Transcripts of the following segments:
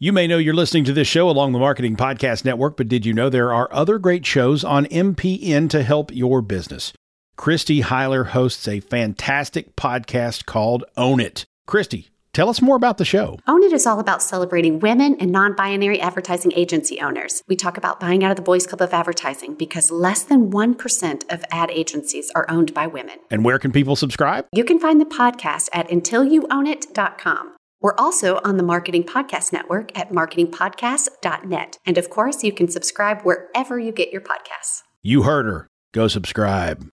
You may know you're listening to this show along the Marketing Podcast Network, but did you know there are other great shows on MPN to help your business? Christy Heiler hosts a fantastic podcast called Own It. Christy, tell us more about the show. Own It is all about celebrating women and non-binary advertising agency owners. We talk about buying out of the Boys Club of Advertising because less than 1% of ad agencies are owned by women. And where can people subscribe? You can find the podcast at untilyouownit.com. We're also on the Marketing Podcast Network at marketingpodcast.net. And of course, you can subscribe wherever you get your podcasts. You heard her. Go subscribe.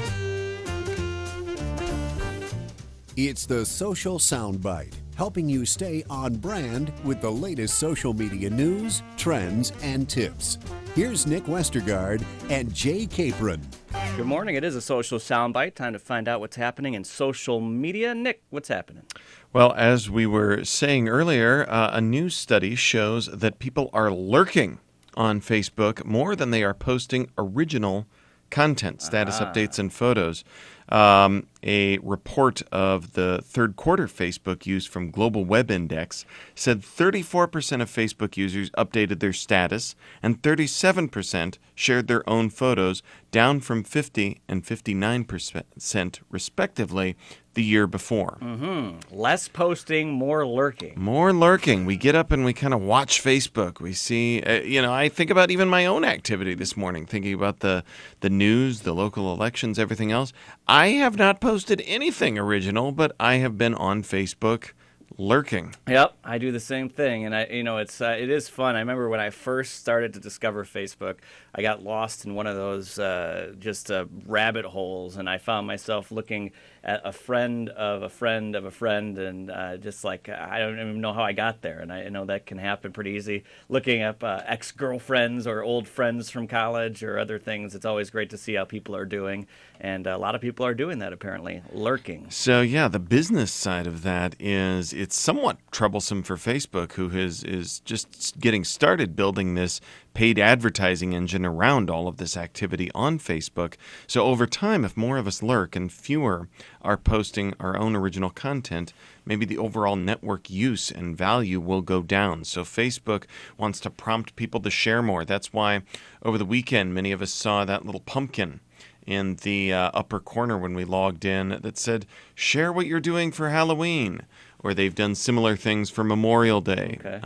It's the Social Soundbite, helping you stay on brand with the latest social media news, trends, and tips. Here's Nick Westergaard and Jay Capron. Good morning. It is a Social Soundbite. Time to find out what's happening in social media. Nick, what's happening? Well, as we were saying earlier, a new study shows that people are lurking on Facebook more than they are posting original content, status updates, and photos. A report of the third quarter Facebook use from Global Web Index said 34% of Facebook users updated their status and 37% shared their own photos, down from 50 and 59% respectively the year before. Less posting, more lurking. More lurking. We get up and we kind of watch Facebook. We see, I think about even my own activity this morning, thinking about the news, the local elections, everything else. I have not posted anything original, but I have been on Facebook lurking. Yep, I do the same thing, and it is fun. I remember when I first started to discover Facebook, I got lost in one of those rabbit holes, and I found myself looking at a friend of a friend of a friend, and I don't even know how I got there. And I know that can happen pretty easy. Looking up ex-girlfriends or old friends from college or other things, it's always great to see how people are doing, and a lot of people are doing that apparently, lurking. So yeah, the business side of that is it's somewhat troublesome for Facebook, who is just getting started building this paid advertising engine around all of this activity on Facebook. So over time, if more of us lurk and fewer are posting our own original content, maybe the overall network use and value will go down. So Facebook wants to prompt people to share more. That's why over the weekend, many of us saw that little pumpkin in the upper corner when we logged in that said, share what you're doing for Halloween. Or they've done similar things for Memorial Day. Okay.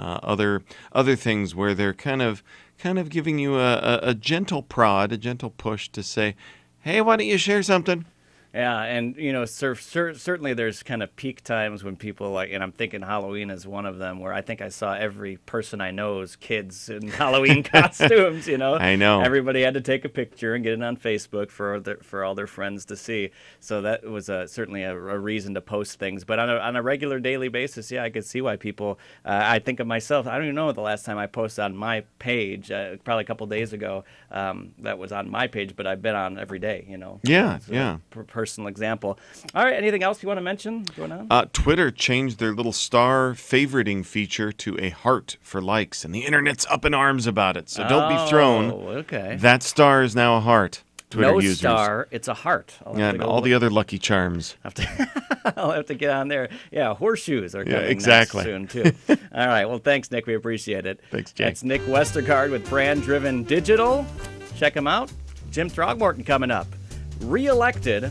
Other things where they're kind of giving you a gentle prod, a gentle push to say, hey, why don't you share something? Yeah, and certainly there's kind of peak times when people and I'm thinking Halloween is one of them, where I think I saw every person I know's kids in Halloween costumes. I know. Everybody had to take a picture and get it on Facebook for all their friends to see. So that was certainly a reason to post things. But on a regular daily basis, yeah, I could see why people. I think of myself. I don't even know the last time I posted on my page. Probably a couple days ago. That was on my page, but I've been on every day. Yeah, so yeah. Personal example. All right, anything else you want to mention going on? Twitter changed their little star favoriting feature to a heart for likes, and the internet's up in arms about it. So don't be thrown. Okay. That star is now a heart. Twitter users. Star, it's a heart. And all the other Lucky Charms. I'll have to get on there. Yeah, horseshoes are coming exactly. soon, too. All right, well, thanks, Nick. We appreciate it. Thanks, Jay. That's Nick Westergaard with Brand Driven Digital. Check him out. Jim Throgmorton coming up. Re-elected,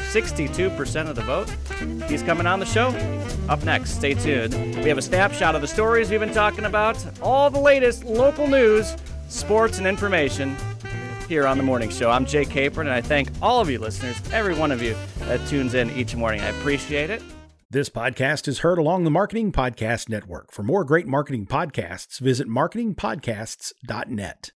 62% of the vote. He's coming on the show. Up next, stay tuned. We have a snapshot of the stories we've been talking about, all the latest local news, sports, and information here on The Morning Show. I'm Jay Capron, and I thank all of you listeners, every one of you that tunes in each morning. I appreciate it. This podcast is heard along the Marketing Podcast Network. For more great marketing podcasts, visit marketingpodcasts.net.